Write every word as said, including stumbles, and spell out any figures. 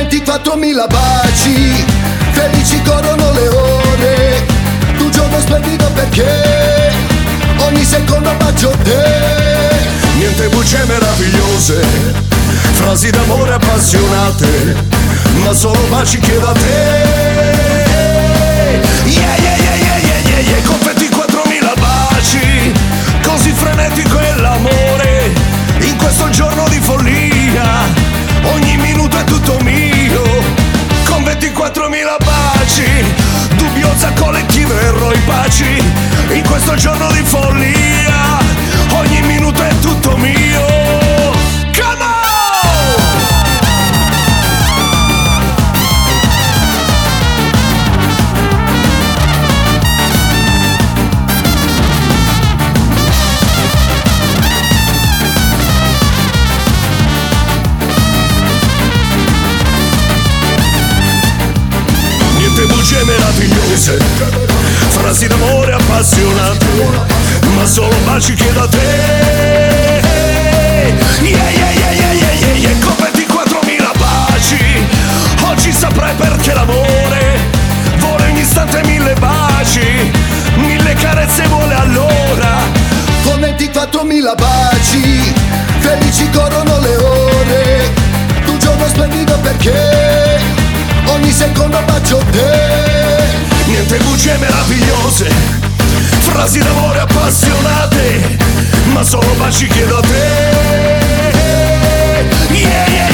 ventiquattromila baci, felici corrono le ore, tu giorno splendido perché ogni secondo bacio te. Niente bugie meravigliose, frasi d'amore appassionate, ma solo baci chiedo a te. Yeah, yeah, yeah, yeah, yeah, yeah, yeah. Con ventiquattromila baci, così frenetico è l'amore, in questo giorno di follia, ogni minuto è tutto mio. Con ventiquattromila baci, dubbiosa collettiva eroi paci, in questo giorno di follia, ogni minuto è tutto mio. Come on! Bugie meravigliose, frasi d'amore appassionate, ma solo baci chiedo a te. Yeah, yeah, yeah, yeah, yeah, yeah, yeah. Con ventiquattromila baci, oggi saprai perché l'amore vuole ogni istante mille baci, mille carezze vuole allora. Con ventiquattromila baci, felici corrono le ore, tu giorno splendido perché ogni secondo bacio te. Niente bugie meravigliose, frasi d'amore appassionate, ma solo baci chiedo a te. Yeah, yeah,